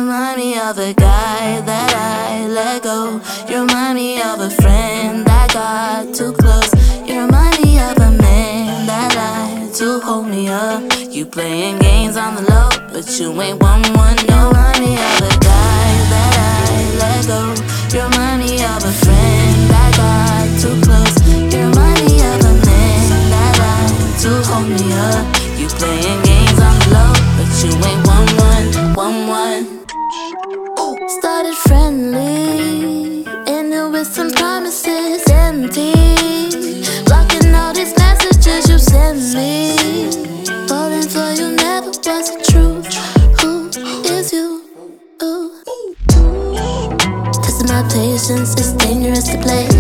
remind me of a guy that I let go. You remind me of a friend that got too close. You remind me of a man that lied to hold me up. You playing games on the low, but you ain't one. You remind me of a guy that I let go. You remind me of a friend that got too close. You remind me of a man that lied to hold me up. You playing games on the low, but you ain't one. Started friendly, ended with some promises empty, blocking all these messages you sent me. Falling for you never was the truth. Who is you? Ooh. Testing my patience, it's dangerous to play.